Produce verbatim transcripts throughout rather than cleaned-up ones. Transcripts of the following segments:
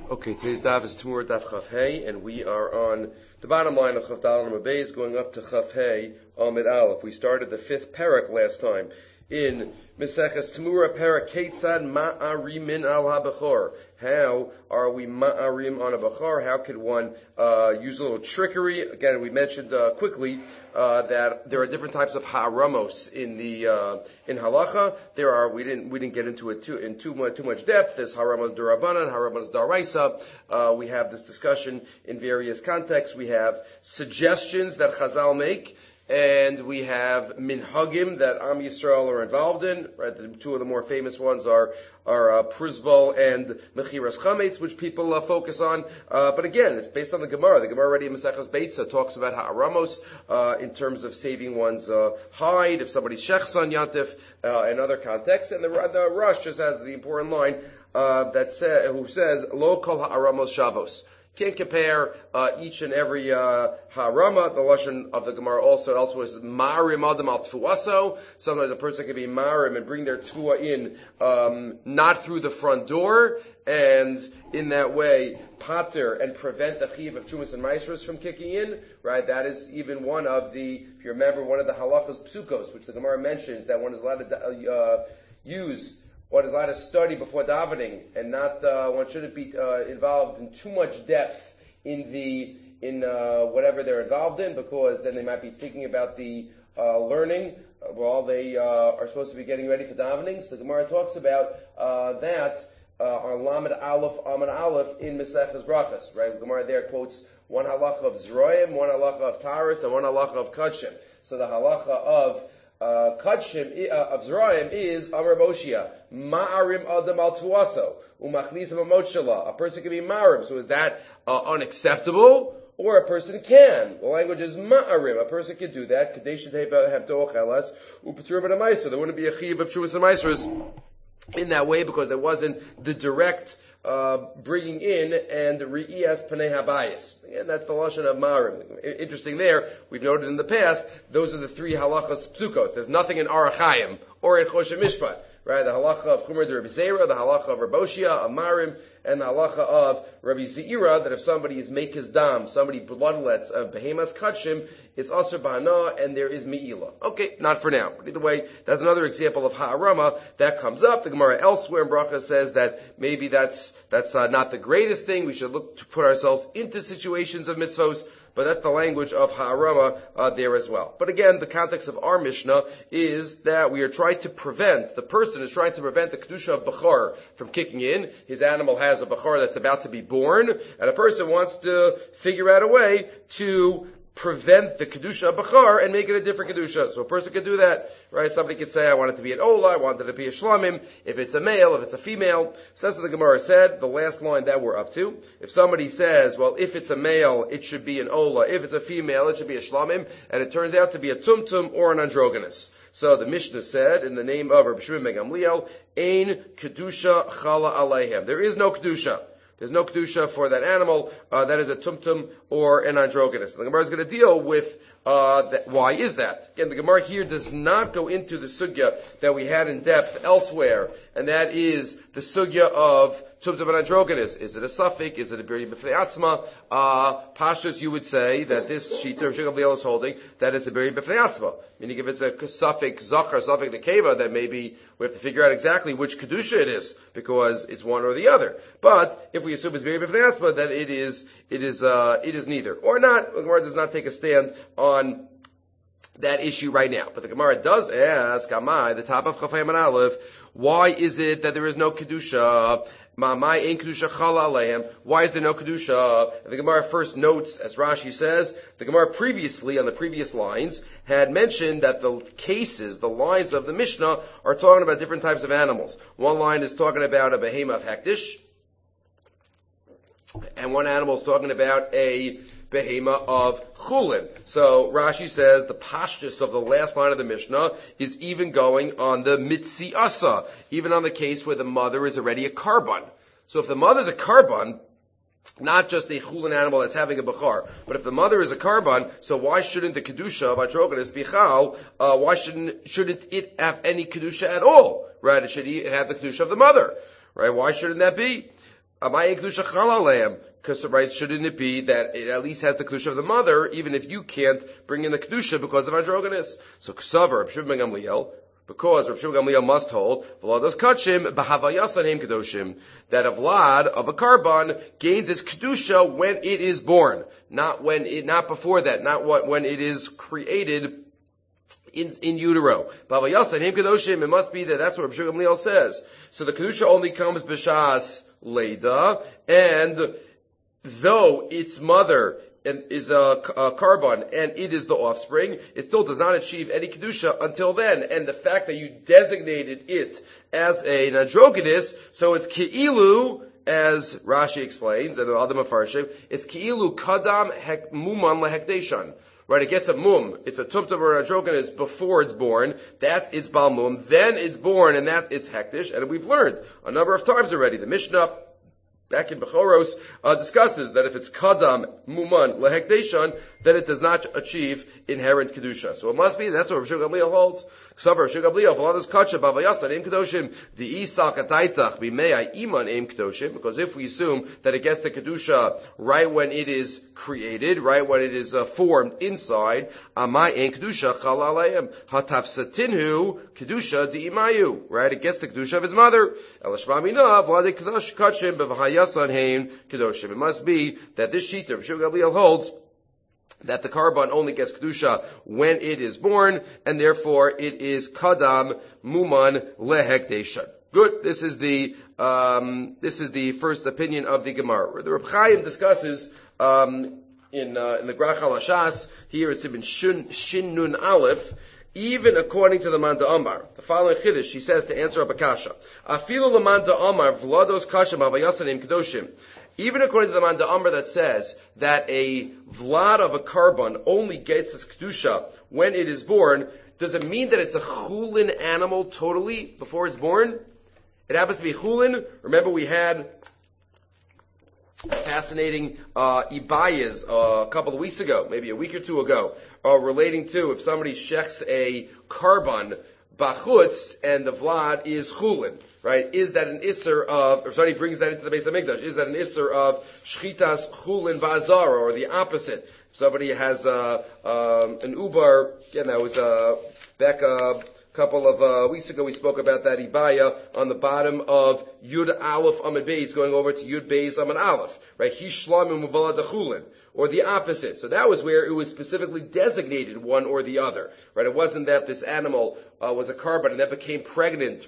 Okay, today's daf is Tamur Daf Chaf Hey, and we are on the bottom line of Chaf Dal Amud Beis, going up to Chaf Hey Amud Aleph. We started the fifth parak last time in Meseches Tamura Parak Ketzad Ma'arimin al HaBechor. How are we ma'arim on a bechor? How could one uh, use a little trickery? Again, we mentioned uh, quickly uh, that there are different types of haramos in the uh, in halacha. There are we didn't we didn't get into it too in too much too much depth. There's haramos durabanan, haramos daraisa. Uh, we have this discussion in various contexts. We have suggestions that Chazal make. And we have minhagim that Am Yisrael are involved in. Right, the two of the more famous ones are are uh, Prizval and Mechiras Chametz, which people uh, focus on. Uh, but again, it's based on the Gemara. The Gemara already in Maseches Beitza talks about ha'aramos uh, in terms of saving one's uh, hide if somebody shechs on Yantif uh, in other contexts. And the, the Rush just has the important line uh, that say, who says Lo kol ha'aramos shavos. Can't compare uh, each and every uh, harama. The lashon of the Gemara also elsewhere is marim adam al tfuaso. Sometimes a person can be marim and bring their tfua in um, not through the front door, and in that way pater and prevent the chiyuv of chumas and maasros from kicking in. Right? That is even one of the, if you remember, one of the halachas psukos, which the Gemara mentions that one is allowed to uh, use. One is allowed to study before davening, and not uh, one shouldn't be uh, involved in too much depth in the in uh, whatever they're involved in, because then they might be thinking about the uh, learning while they uh, are supposed to be getting ready for davening. So the Gemara talks about uh, that uh, on Lamed Aleph, Amud Aleph in Maseches Brachos. Right, the Gemara there quotes one halacha of Zroim, one halacha of Taurus, and one halacha of Kachim. So the halacha of Uh, Kachim, uh, of Zeraim is Amar Boshia, Ma'arim Adam al Tuaso, Umachnis Mamotchala. A person can be Ma'arim, so is that uh, unacceptable? Or a person can. The language is Ma'arim. A person can do that. Kadesh Hemto Ochelas, Upatur Ben Amaisa. There wouldn't be a Chiv of Chuvas and Maisras in that way because there wasn't the direct Uh, bringing in and re'iyas panei habayis. Again, that's the lashon of marim. Interesting there, we've noted in the past, those are the three halachas psukos. There's nothing in Arachayim or in Choshen Mishpat. Right, the halacha of Chumer de Rabbi Zera, the halacha of Raboshia, of Marim, and the halacha of Rabbi Zeira, that if somebody is mekes dam, somebody bloodlets of behemas kachim, it's asur b'hana, and there is me'ila. Okay, not for now. But either way, that's another example of ha'arama that comes up. The Gemara elsewhere in Bracha says that maybe that's that's uh, not the greatest thing. We should look to put ourselves into situations of mitzvos. But that's the language of ha'arama uh, there as well. But again, the context of our Mishnah is that we are trying to prevent, the person is trying to prevent the kedusha of bechor from kicking in. His animal has a bechor that's about to be born, and a person wants to figure out a way to prevent the kedusha of bechor and make it a different kedusha. So a person could do that, right? Somebody could say, I want it to be an ola, I want it to be a shlamim, if it's a male, if it's a female. So that's what the Gemara said, the last line that we're up to. If somebody says, well, if it's a male, it should be an ola, if it's a female, it should be a shlamim, and it turns out to be a tumtum or an androgynous. So the Mishnah said, in the name of Rabbi Shimon ben Gamliel, Ein kedusha chala aleihem. There is no kedusha. There's no kedusha for that animal. Uh, that is a tumtum or an androgynous. The Gemara is going to deal with uh, that. Why is that? Again, the Gemara here does not go into the sugya that we had in depth elsewhere, and that is the sugya of tumtum and androgynous. Is it a suffix? Is it a beri b'fnei atzma? Uh, Pashtus, you would say that this shita of Shikha B'Yel is holding that it's a beri b'fnei atzma. Meaning, if it's a suffix zachar, suffix nekeva, then maybe we have to figure out exactly which kedusha it is, because it's one or the other. But if we assume it's beri b'fnei atzma, then it is it is uh, it is neither or not. The Gemara does not take a stand on that issue right now. But the Gemara does ask, Amai, the top of Chafayim and Aleph, why is it that there is no kedusha? Ma'amai ein kedusha chala aleihem. Why is there no kedusha? And the Gemara first notes, as Rashi says, the Gemara previously, on the previous lines, had mentioned that the cases, the lines of the Mishnah, are talking about different types of animals. One line is talking about a behema of hektish, and one animal is talking about a behema of chulin. So Rashi says the pashtus of the last line of the Mishnah is even going on the mitziasa, even on the case where the mother is already a karban. So if the mother is a karban, not just a chulin animal that's having a bechar, but if the mother is a karban, so why shouldn't the kedusha of androgynous be chal? Uh, why shouldn't shouldn't it have any kedusha at all? Right? It should it have the kedusha of the mother. Right? Why shouldn't that be? Amay kedusha chal aleim. Because, right, shouldn't it be that it at least has the kedusha of the mother, even if you can't bring in the kedusha because of androgynous? So, ksavar, Rav Shimon ben Gamliel, because Rav Shimon ben Gamliel must hold, Vlados kachim, b'havayasan heim kedoshim, that a vlad, of a carbon, gains its kedusha when it is born. Not when it, not before that, not what, when it is created in, in utero. B'havayasan heim kedoshim, it must be that that's what Rav Shimon ben Gamliel says. So the kedusha only comes b'shas leida, and though its mother is a, a carbon and it is the offspring, it still does not achieve any kedusha until then. And the fact that you designated it as an androgynous, so it's ki'ilu, as Rashi explains, and the other mafarshim, it's ki'ilu kadam hek muman lehekdeshan. Right, it gets a mum. It's a tumtum or androgynous before it's born. That's its bal mum. Then it's born, and that is hektish. And we've learned a number of times already. The Mishnah back in Bechoros, uh, discusses that if it's kadam muman lehekdeshan, then it does not achieve inherent kedusha. So it must be, that's what Rav Shimon Gamliel holds. Ksavar Rav Shimon Gamliel, v'lados kacha b'avayasan im kedoshim, the isal kataitach b'mei iman im kedoshim, because if we assume that it gets the kedusha right when it is created, right when it is uh, formed inside, amai ein kedusha chal alayim, hatafsatinhu kedusha di'imayu, right? It gets the kedusha of his mother. Elashma mina, v'lados kachim b'vayasan heim kedoshim. It must be that this sheet Rav Shimon Gamliel holds that the carbon only gets kedusha when it is born, and therefore it is kadam muman lehekdeshan. Good. This is the um, this is the first opinion of the Gemara. The Reb Chaim discusses um, in uh, in the Grach HaLashas here it's in Shin Shin Nun Aleph. Even according to the Manda Amar, the following chiddush, he says to answer up a kasha. Afilu l'Manda Amar v'lados kashim havayasanim kedoshim. Even according to the Manda Amar that says that a vlad of a carbon only gets its kedusha when it is born, does it mean that it's a chulin animal totally before it's born? It happens to be chulin. Remember we had fascinating uh, ibayas uh, a couple of weeks ago, maybe a week or two ago, uh, relating to if somebody shechs a carbon bachutz and the vlad is chulin, right? Is that an isser of, or somebody brings that into the Beis HaMikdash, is that an isser of shchitas chulin v'azara, or the opposite? If somebody has uh, um, an ubar, again, that was uh, back a couple of uh, weeks ago, we spoke about that ibaya on the bottom of Yud Aleph Amid Beis, going over to Yud Beis Amid Aleph, right? Hishlam Muvala Dechulin, or the opposite. So that was where it was specifically designated one or the other, right? It wasn't that this animal uh, was a carbon and that became pregnant,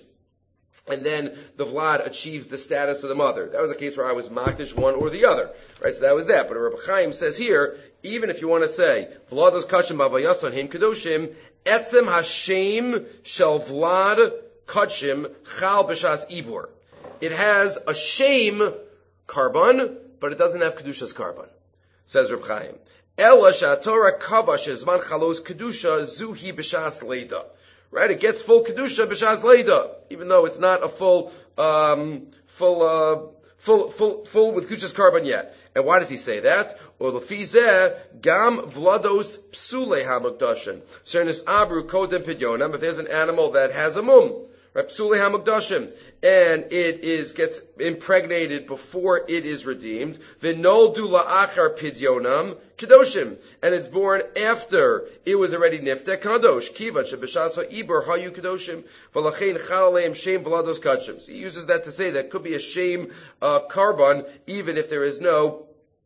and then the vlad achieves the status of the mother. That was a case where I was makdish one or the other, right? So that was that. But Reb Chaim says here, even if you want to say vlados kachim b'avayasan heim kedoshim, etzem hashem shel vlad kachim chal b'shas ibur. It has a shame carbon, but it doesn't have kedusha's carbon. Says Reb Chaim. Ela she'atorah kavash ezman chalos kedusha zuhi b'shas leida. Right? It gets full kedusha b'shas leida, even though it's not a full, um, full, uh, full, full, full with kedusha's carbon yet. And why does he say that? Or lefizeh gam vlados psule hamukdashim. Cernis abru kodem pidyonam. If there's an animal that has a mum, right? Psule hamukdashim, and it is gets impregnated before it is redeemed. V'noldu la'achar pidyonam kedoshim, and it's born after it was already niftek kadosh. Kivan shebeshasa ibur hayu kedoshim v'lachein chal aleim shem vlados kachim. So he uses that to say that could be a shame uh, carbon, even if there is no.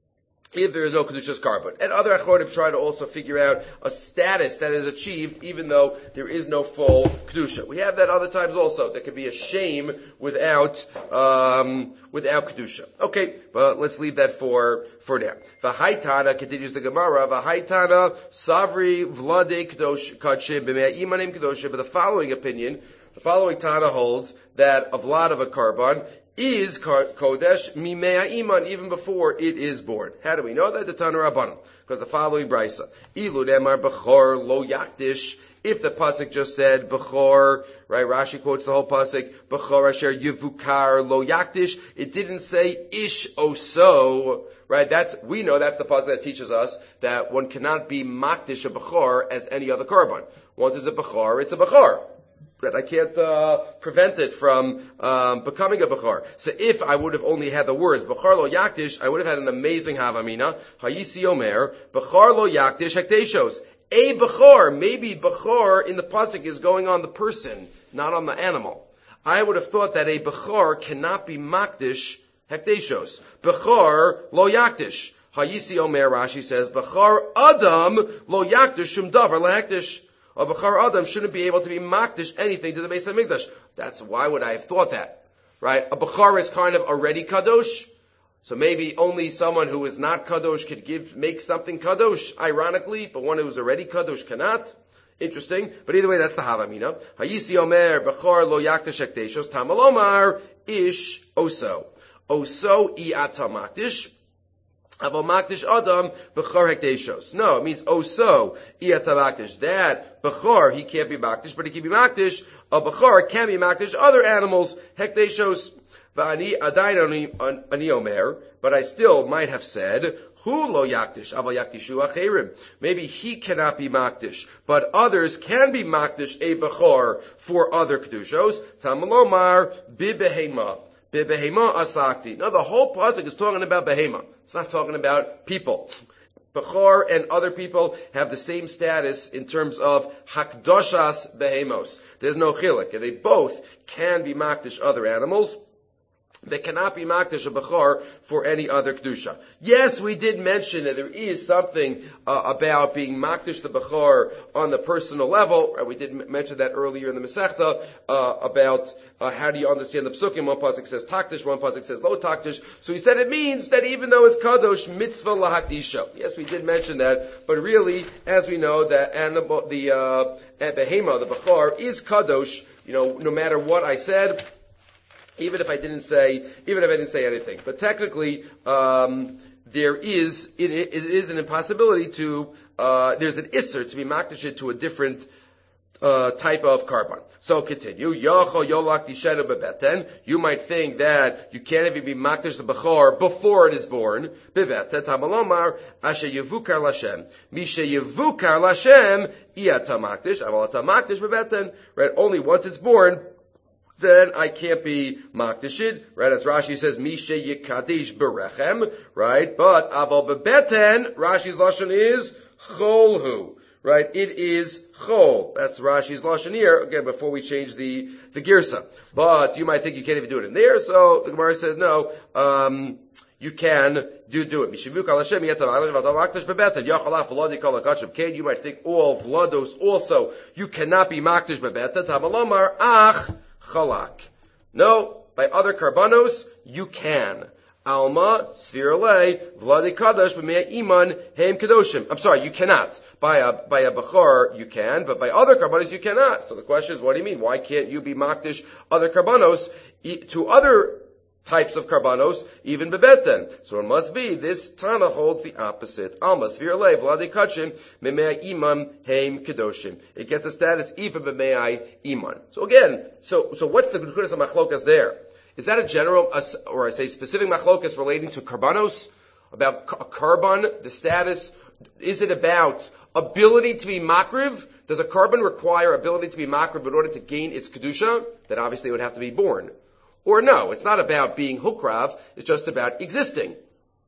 If there is no kedusha's carbon. And other achronim try to also figure out a status that is achieved even though there is no full kedusha. We have that other times also. There could be a shame without, um, without kedusha. Okay, but let's leave that for, for now. V'haitana, continues the Gemara, v'haitana savri vlade kedosh kachim b'mei imanim kedoshim. But the following opinion, the following Tana holds that a vlad of a carbon is kodesh mimei iman, even before it is born. How do we know that? The Tana Rabbanan, because the following brisa: ilu demar bechor lo yakdish. If the pasuk just said bechor, right? Rashi quotes the whole pasuk: bechor asher yivukar lo yakdish. It didn't say ish oso, right? That's we know that's the pasuk that teaches us that one cannot be makdish a bechor as any other carbon. Once it's a bechor, it's a bechor. that I can't uh, prevent it from um, becoming a Bechor. So if I would have only had the words Bechor lo yakdish, I would have had an amazing Havamina. Hayisi Omer, Bechor lo yakdish hekteshos. A Bechor, maybe Bechor in the pasuk is going on the person, not on the animal. I would have thought that a Bechor cannot be makdish hekteshos. Bechor lo yakdish. Hayisi Omer, Rashi says, Bechor Adam lo yakdish shum davar lehekdish. A Bechor Adam shouldn't be able to be makdish anything to the Beis HaMikdash. That's why would I have thought that, right? A Bechor is kind of already kadosh, so maybe only someone who is not kadosh could give make something kadosh, ironically, but one who is already kadosh cannot. Interesting, but either way, that's the Havamina. Hayisi Omer Bechor lo yakdish hekteshos tamalomar ish oso oso iata makdish. Aval makdish adam bechor hekteshos. No, it means oso iyata makdish. That bechor he can't be makdish, but he can be makdish. A bechor can be makdish other animals hekteshos. V'ani adayin ani omer, but I still might have said hu lo yakdish aval yakdishu acherim. Maybe he cannot be makdish, but others can be makdish a bechor for other kedushos. Tamalomar bibehema. Behema asakti. No, the whole pasuk is talking about behema. It's not talking about people. Bechor and other people have the same status in terms of hakdoshas behemos. There's no chilik. They both can be makdish other animals. They cannot be makdish a bechor for any other kedusha. Yes, we did mention that there is something uh, about being makdish the bechor on the personal level. Right? We did m- mention that earlier in the Masechta uh, about uh, how do you understand the psukim. One pasuk says takdish, one pasuk says lo takdish. So he said it means that even though it's kadosh, mitzvah lahakdisha. Yes, we did mention that, but really, as we know, that animal, the uh, behema, the bechor, is kadosh. You know, no matter what I said. Even if I didn't say, even if I didn't say anything, but technically, um, there is it, it is an impossibility to uh, there's an isser to be makdish to a different uh, type of carbon. So continue. Yacho yolak dishenu bebeten. You might think that you can't even be makdish the bechor before it is born. Bebeten tamalomar asher yevukar lashem. Mishe yevukar lashem iyata makdish. Aval ata makdish bebeten. Right? Only once it's born, then I can't be makdishid, right? As Rashi says, Misha yikadesh berechem, right? But aval bebeten, Rashi's lashon is cholhu, right? It is chol. That's Rashi's lashon here. Again, before we change the the girsa, but you might think you can't even do it in there. So the Gemara says no. Um, you can do do it. You might think all vlados also. You cannot be makdish bebeten. Tamalomar ach. Chalak. No, by other karbanos, you can. Alma, Svirale, Vladi Kadosh, B'mea Iman, Heim Kadoshim. I'm sorry, you cannot. By a, by a Bechor, you can, but by other karbanos, you cannot. So the question is, what do you mean? Why can't you be makdish other karbanos to other types of karbanos, even bebeten? So it must be, this Tana holds the opposite. Alma, Svirale, Vladi Kachim, B'mea Iman, Heim Kadoshim. It gets a status even b'mea Iman. So again, so, so what's the Nekudas of Machlokas there? Is that a general, or I say specific machlokas relating to karbanos? About a karban, the status? Is it about ability to be makriv? Does a karban require ability to be makriv in order to gain its kedusha? That obviously would have to be born. Or no, it's not about being hukrav, it's just about existing.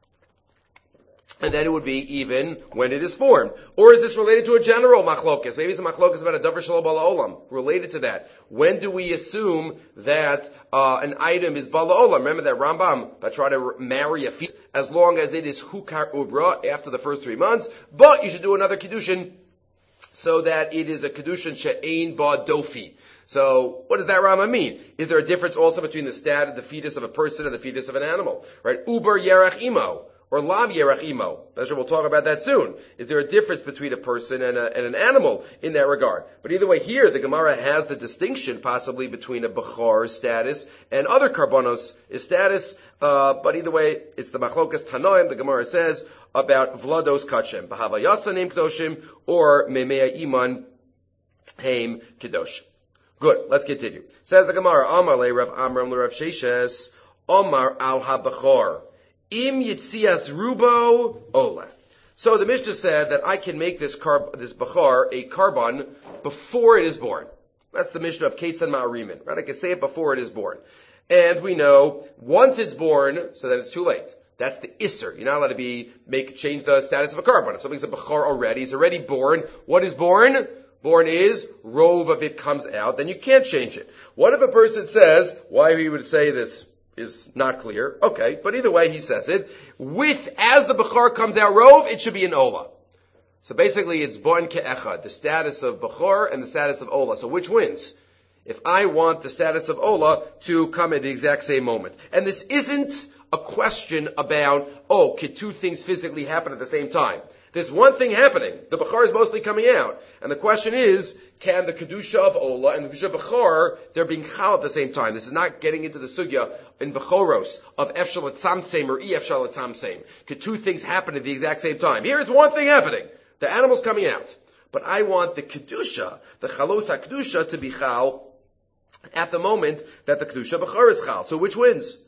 And then it would be even when it is formed. Or is this related to a general machlokas? Maybe it's a machlokas about a davar shelo bala olam. Related to that. When do we assume that uh, an item is bala olam? Remember that Rambam, I try to marry a feast as long as it is hukar ubra after the first three months. But you should do another kedushin so that it is a kedushin she'ein ba dofi. So, what does that Rama mean? Is there a difference also between the stat, the fetus of a person and the fetus of an animal? Right? Uber yerach imo. Or lav yerach imo. That's sure we'll talk about that soon. Is there a difference between a person and, a, and an animal in that regard? But either way, here the Gemara has the distinction possibly between a bechor status and other karbonos status. Uh, but either way, it's the machlokas tanoim. The Gemara says about vlados kachem, bahava yasa name kedoshim, or memea iman heim kedoshim. Good. Let's continue. Says the Gemara, Amar le Rav Amram le Rav Sheshes, Amar al habechor. Im yitzias rubo ola. So the Mishnah said that I can make this carb, this bechor a carbon before it is born. That's the Mishnah of Ketzan Ma'arimin, right? I can say it before it is born. And we know, once it's born, so then it's too late. That's the Isser. You're not allowed to be, make, change the status of a carbon. If something's a Bechor already, he's already born. What is born? Born is, rove of it comes out, then you can't change it. What if a person says, why he would say this is not clear. Okay, but either way he says it. With, as the Bechor comes out rove, it should be an Ola. So basically it's Bon Ke'echad, the status of Bechor and the status of Ola. So which wins? If I want the status of Ola to come at the exact same moment. And this isn't a question about, oh, can two things physically happen at the same time? There's one thing happening. The Bechor is mostly coming out. And the question is, can the Kedusha of Ola and the Kedusha of Bechor, they're being chal at the same time. This is not getting into the sugya in Bechoros of Efshal Etzamseim or E-Efshal Etzamseim. Could two things happen at the exact same time? Here it's one thing happening. The animal's coming out. But I want the Kedusha, the Chalos HaKedusha, to be chal at the moment that the Kedusha Bechor is chal. So which wins?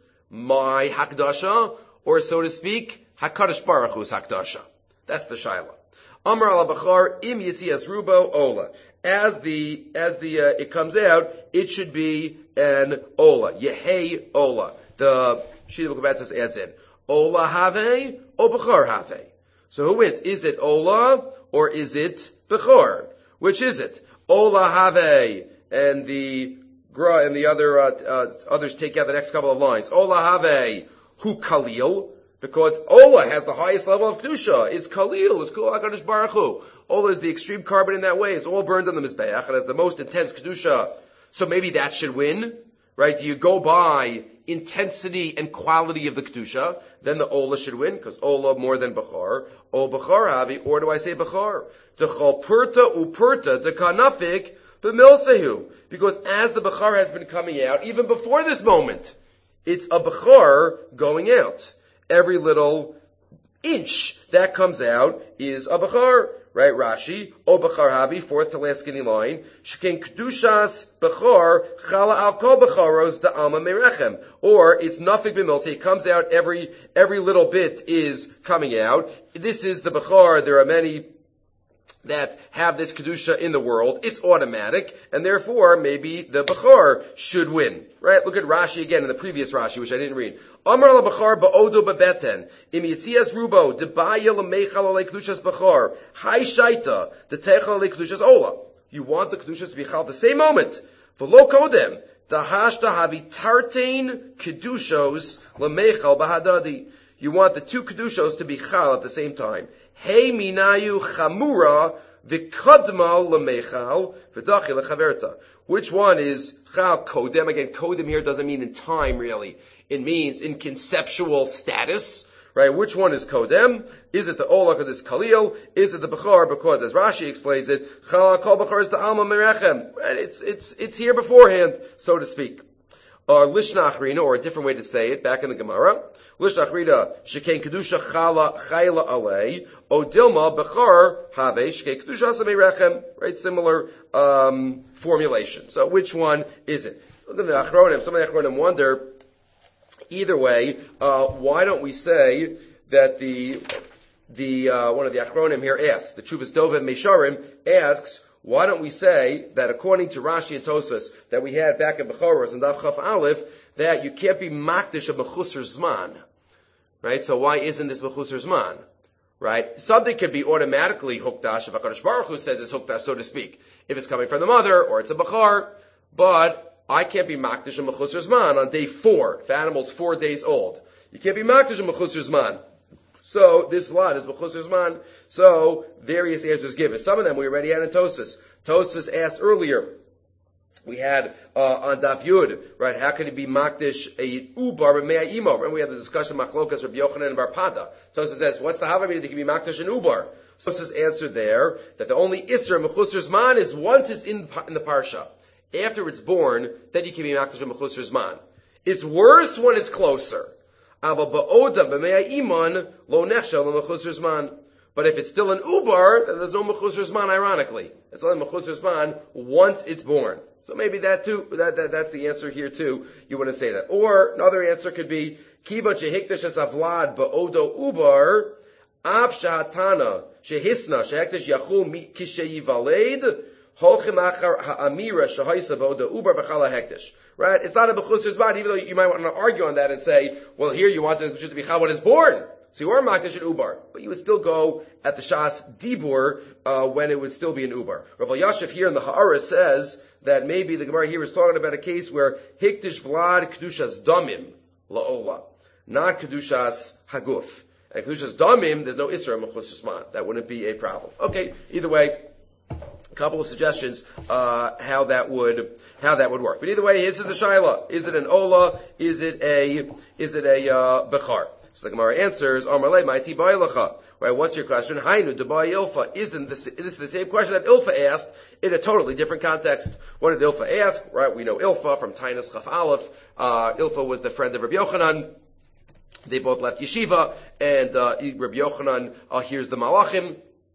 My Hakdasha, or so to speak, HaKadosh Baruch Hu's Hakdasha. That's the Shaila. Amar al Bechor im Yitzias Rubo Ola. As the as the uh, it comes out, it should be an Ola. Yehei Ola. The Shita B'Kabatzis adds in Ola Have or Bechor Have. So who wins? Is it Ola or is it Bechor? Which is it? Ola Have and the Gra and the other uh, uh, others take out the next couple of lines. Ola Have Hu Kalil. Because Ola has the highest level of Kedusha. It's Kalil, it's Kul HaKadosh Baruch Hu. Ola is the extreme carbon in that way. It's all burned on the Mizbeach. It has the most intense Kedusha. So maybe that should win, right? Do you go by intensity and quality of the Kedusha? Then the Ola should win, because Ola more than Bechor. O Bechor Havi, or do I say Bechor? D'chol Purta Upurta D'kanafik B'milsehu. Because as the Bechor has been coming out, even before this moment, it's a Bechor going out. Every little inch that comes out is a Bechor, right? Rashi, O Bechor Habi, fourth to last skinny line, Sheken Kedushas Bechor, Chala Al Kol Bechoros Da'alma Merechem. Or it's nothing b'milse, it comes out every, every little bit is coming out. This is the Bechor, there are many that have this Kedusha in the world. It's automatic, and therefore maybe the Bechor should win. Right? Look at Rashi again in the previous Rashi, which I didn't read. Amar la Bechor ba'odo ba'beten, im yitzias rubo, debaya l'meichal ale Kedushas Bechor, hai shaita, detechal ale Kedushas Ola. You want the Kedushas to be chal at the same moment. V'lo kodem, dahashta havi tartain Kedushos l'meichal b'hadadi. You want the two Kedushos to be chal at the same time. Hey minayu chamura v'kadma l'meichal v'dachi l'chaverta. Which one is chal kodem? Again, kodem here doesn't mean in time really. It means in conceptual status, right? Which one is kodem? Is it the Ola because it's Kalil? Is it the Bechor because, as Rashi explains it, chal kol Bechor is the Alma Merechem. Right? It's it's it's here beforehand, so to speak. Or Lishna Achrina, or a different way to say it, back in the Gemara. Lishna Achrina, Sheken Kedusha Chala Chayla Alei, O Dilma Bechor Have, Sheken Kedusha Samei Rechem. Right, similar um, formulation. So which one is it? Look at the Achronim. Some of the Achronim wonder, either way, uh, why don't we say that the, the, uh, one of the Achronim here asks, the Chuvas Dovim Mesharim asks, why don't we say that according to Rashi and Tosas that we had back in Bechoros and Daf Chaf Aleph, that you can't be makdish of Mechusar Zman, right? So why isn't this Mechusar Zman, right? Something could be automatically Hukdash if HaKadosh Baruch Hu says it's Hukdash, so to speak, if it's coming from the mother or it's a Bechor, but I can't be makdish of Mechusar Zman on day four. If the animal's four days old, you can't be makdish of Mechusar Zman. So this vlad is B'chusar Zman. So various answers given. Some of them we already had in Tosas. Tosas asked earlier. We had uh, on Daf Yud, right? How can it be makdish a ubar b'mei imo? And we had the discussion of Machlokas Rabbi Yochanan and Bar Pada. Tosas says, what's the havamina that can be makdish an ubar? Tosas answered there that the only isra B'chusar Zman is once it's in in the parsha. After it's born, then you can be makdish a B'chusar Zman. It's worse when it's closer. But if it's still an ubar, then there's no mechusar zman, ironically. It's only mechusar zman once it's born. So maybe that too, that, that, that's the answer here too. You wouldn't say that. Or another answer could be, kiva shehikdash es avlad ba'odo ubar, av shahatana shehisna shehekdash yachum kishe yivaled, Holchim achar ha'amira shahaisa voda ubar b'chala hektish. Right? It's not a b'chusar zman, even though you might want to argue on that and say, well, here you want the kedusha to be chal when it's born. So you are makdish an ubar, but you would still go at the shas dibur uh, when it would still be an ubar. Rav Yashiv here in the Ha'ara says that maybe the Gemara here is talking about a case where hikdish vlad kedushas damim la'ola, not kedushas haguf. And kedushas damim, there's no isra mechus shman. That wouldn't be a problem. Okay, either way, a couple of suggestions uh, how that would how that would work. But either way, this is the shaila: is it an ola? Is it a is it a uh, bechar? So the Gemara answers, Amarle ma'iti ba'ilacha. Right, what's your question? Hainu debai ilfa. Isn't this, this is the same question that Ilfa asked in a totally different context? What did Ilfa ask? Right, we know Ilfa from Tainus Chaf Aleph. Uh, Ilfa was the friend of Rabbi Yochanan. They both left yeshiva, and uh, Rabbi Yochanan uh, hears the Malachim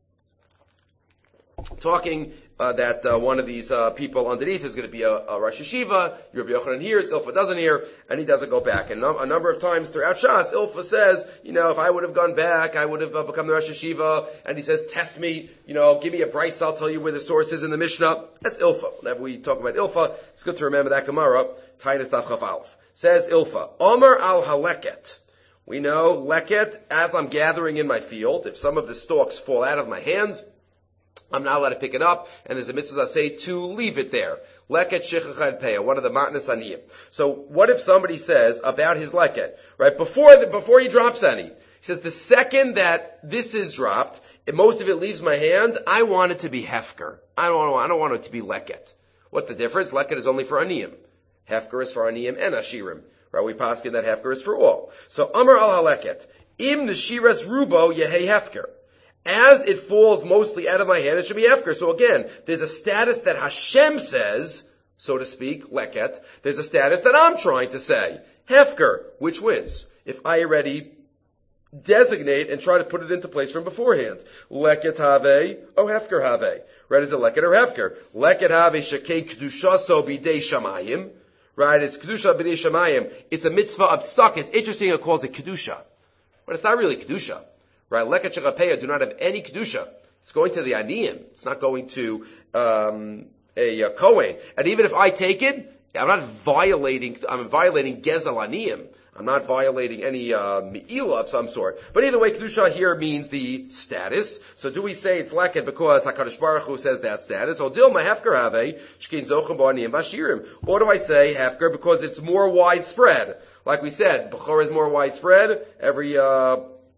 talking uh, that uh, one of these uh, people underneath is going to be a, a Rosh Yeshiva. Rabbi Yochanan hears, Ilfa doesn't hear, and he doesn't go back. And a number of times throughout Shas, Ilfa says, you know, if I would have gone back, I would have uh, become the Rosh Yeshiva. And he says, test me, you know, give me a Bryce, I'll tell you where the source is in the Mishnah. That's Ilfa. Whenever we talk about Ilfa, it's good to remember that Gemara, Tainus Daf Chaf Aleph. Says Ilfa, Omer al haleket. We know, leket, as I'm gathering in my field, if some of the stalks fall out of my hand, I'm not allowed to pick it up, and there's a mitzvah say to leave it there. Leket shechachad peya, one of the matnas aniyim. So what if somebody says about his leket, right, before the, before he drops any, he says the second that this is dropped, if most of it leaves my hand, I want it to be hefker. I don't want, I don't want it to be leket. What's the difference? Leket is only for aniyim. Hefker is for aniyim and ashirim. Right, we paskin that hefker is for all. So Amar al haleket, im neshiras rubo yehei hefker. As it falls mostly out of my hand, it should be hefker. So again, there's a status that Hashem says, so to speak, leket. There's a status that I'm trying to say, hefker. Which wins? If I already designate and try to put it into place from beforehand. Leket have, oh hefker have. Right, is it leket or hefker? Leket have shekei kedushaso bidei shamayim. Right, it's kedusha b'dei shamayim. It's a mitzvah of stock. It's interesting it calls it kedusha. But it's not really kedusha. Right, leket shekapeya do not have any kedusha. It's going to the aniyim. It's not going to um, a, a kohen. And even if I take it, I'm not violating, I'm violating gezel aniyim. I'm not violating any uh, me'ila of some sort. But either way, kedusha here means the status. So do we say it's leket because HaKadosh Baruch Hu says that status? Or dilma hefker have shkein zochem b'aniyim bashirim. Or do I say hefker because it's more widespread? Like we said, bechor is more widespread. Every uh,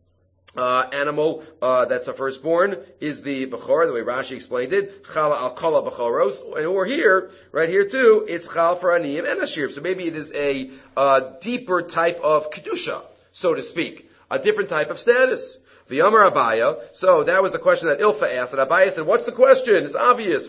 uh, animal uh, that's a firstborn is the bechor, the way Rashi explained it. Chala al kala bechoros. And or here, right here too, it's chal for aniyim and ashirim. So maybe it is a uh, deeper type of kedusha, so to speak, a different type of status. V'yamar Abaya. So that was the question that Ilfa asked. And Abaya said, "What's the question? It's obvious."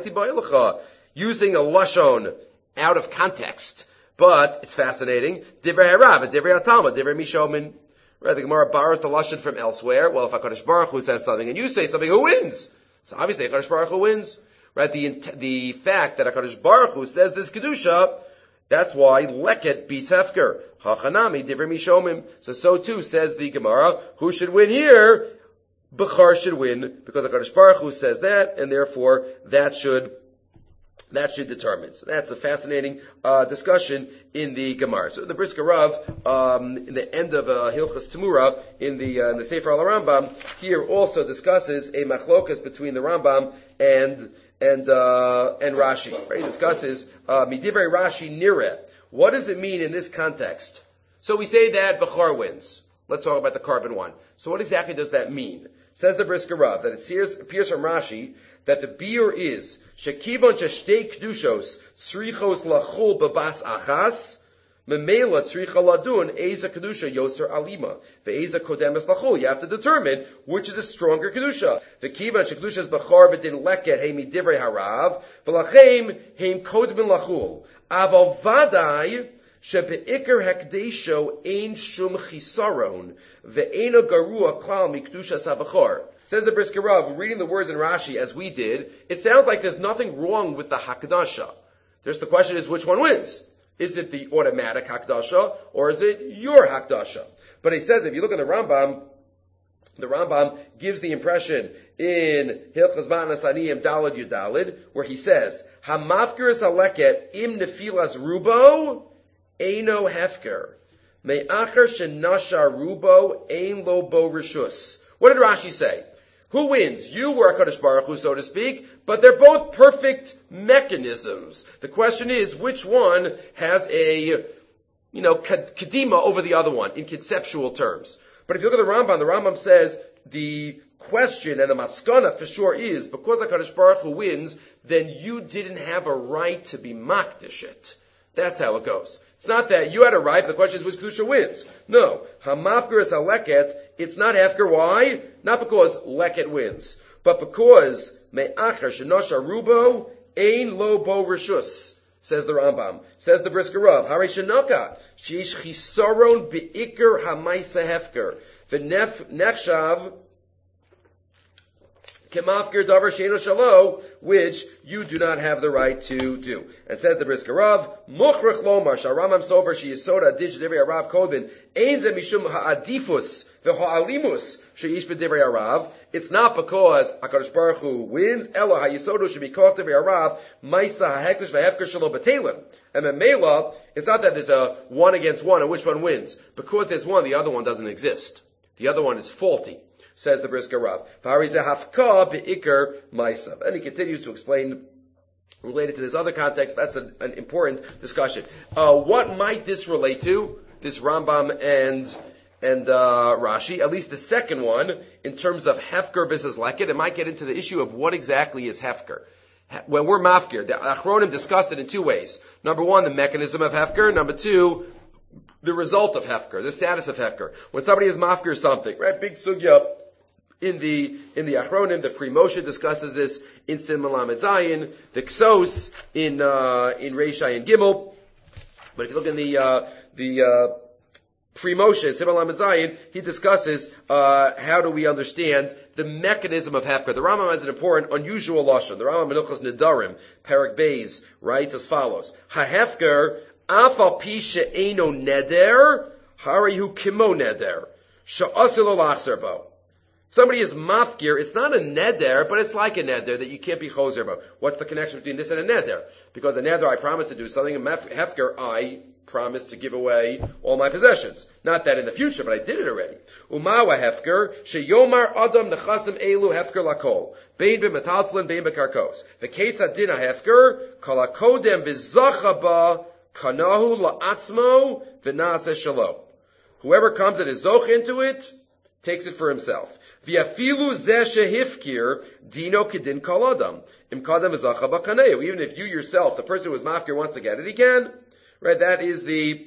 Using a lashon out of context, but it's fascinating. Divrei harav, divrei atama, divrei mishomin. Right, the Gemara borrows the lashon from elsewhere. Well, if HaKadosh Baruch Hu says something and you say something, who wins? So obviously HaKadosh Baruch Hu wins. Right, the the fact that HaKadosh Baruch Hu says this kedusha, that's why leket beats hefker. Hachanami divrei mishomim. So so too says the Gemara. Who should win here? Bechar should win because HaKadosh Baruch Hu says that, and therefore that should That should determine. So that's a fascinating uh, discussion in the Gemara. So the Brisker Rav, um, in the end of uh, Hilchas Temura, in the uh, in the Sefer al Rambam, here also discusses a machlokas between the Rambam and and uh, and Rashi. Right? He discusses uh, midivrei Rashi nireh. What does it mean in this context? So we say that Bechor wins. Let's talk about the carbon one. So what exactly does that mean? Says the Brisker Rav that it appears, appears from Rashi that the biur is shekivon sheshtei kedushos tzrichos lachul babas achas memela tzricha ladun eza kedusha yoser alima ve'eza kodemes lachul. You have to determine which is a stronger kedusha. V'kivan shekedushas bachar v'din leket heim divrei harav v'lachem heim kodmin lachul aval vadai shebeikar hekdesho ein shum chisaron ve'ena garua klal mikdushas habachar. Says the Brisker Rav, reading the words in Rashi as we did, it sounds like there's nothing wrong with the Hakdasha. Just the question is which one wins. Is it the automatic Hakdasha or is it your Hakdasha? But he says if you look at the Rambam, The Rambam gives the impression in Hilchos Matnas Aniyim Daled Yudalid, where he says, "Hamafkiris aleket im nefilas rubo eino hefker me'acher shenasha rubo ein lo bo rishus." What did Rashi say? Who wins? You were HaKadosh Baruch Hu, so to speak, but they're both perfect mechanisms. The question is, which one has a, you know, kadima over the other one in conceptual terms? But if you look at the Rambam, the Rambam says the question and the maskana for sure is, because HaKadosh Baruch Hu wins, then you didn't have a right to be makdish it. That's how it goes. It's not that you had a right, but the question is which kedusha wins. No. Hamafkiris aleket, it's not hefker. Why? Not because leket wins, but because me'acher shenosha rubo ein lo bo rishus, says the Rambam. Says the Brisker Rav. Hare shenoka, sheish chisaron be'ikr hamaisa hefker. V'nef nechshav Kemafkir davar sheino shalo, which you do not have the right to do. And says the Brisker Rav, Mochrech lomar sharamam sover sheyisoda dij divrei harav kodin ein ze mishum ha'adifus v'ha'alimus sheyish b'divrei harav. It's not because HaKadosh Baruch Hu wins, elo hayisodu should be called divrei harav ma'isa ha'heklish v'hefker shalo b'teilim. And Memela, it's not that there's a one against one and which one wins. Because there's one, the other one doesn't exist. The other one is faulty. Says the Brisker Rav. And he continues to explain, related to this other context, that's an, an important discussion. Uh, what might this relate to? This Rambam and and uh, Rashi, at least the second one, in terms of Hefker versus Leket, it might get into the issue of what exactly is Hefker. When we're Mafkir, the Achronim discuss it in two ways. Number one, the mechanism of Hefker. Number two, the result of Hefker, the status of Hefker. When somebody is Mafkir something, right? Big sugya. In the, in the Achronim, the Pri Moshe discusses this in Sin Melamed Zayin, the Ksos in, uh, in Reishai and Gimel. But if you look in the, uh, the, uh, Pri Moshe in Sin Melamed Zayin, he discusses, uh, how do we understand the mechanism of Hefker. The Rambam has an important, unusual lashon. The Rambam in Hilchos Nedarim, Perek Beis, writes as follows: HaHefker, Afal Pi She'eino Neder, Harihu Kimo Neder, Sha'asir Lo Lachzer Bo. Somebody is mafkir, it's not a neder, but it's like a neder that you can't be choser about. What's the connection between this and a neder? Because a neder, I promise to do something, and hefker, I promise to give away all my possessions. Not that in the future, but I did it already. Umawa hefker, sheyomar adam nechasim elu hefker lakol. Bein b'metaltlin, bein b'karkos. V'keitza dina hefker, kalakodem b'zachaba, kanahu la'atzmo, v'naseh shalom. Whoever comes and is zoch into it, takes it for himself. V'yafilu zeh shehifkir dino kedin kol adam im kadam v'zacha b'kaneu. Even if you yourself, the person who is mafkir, wants to get it, he can. Right? That is the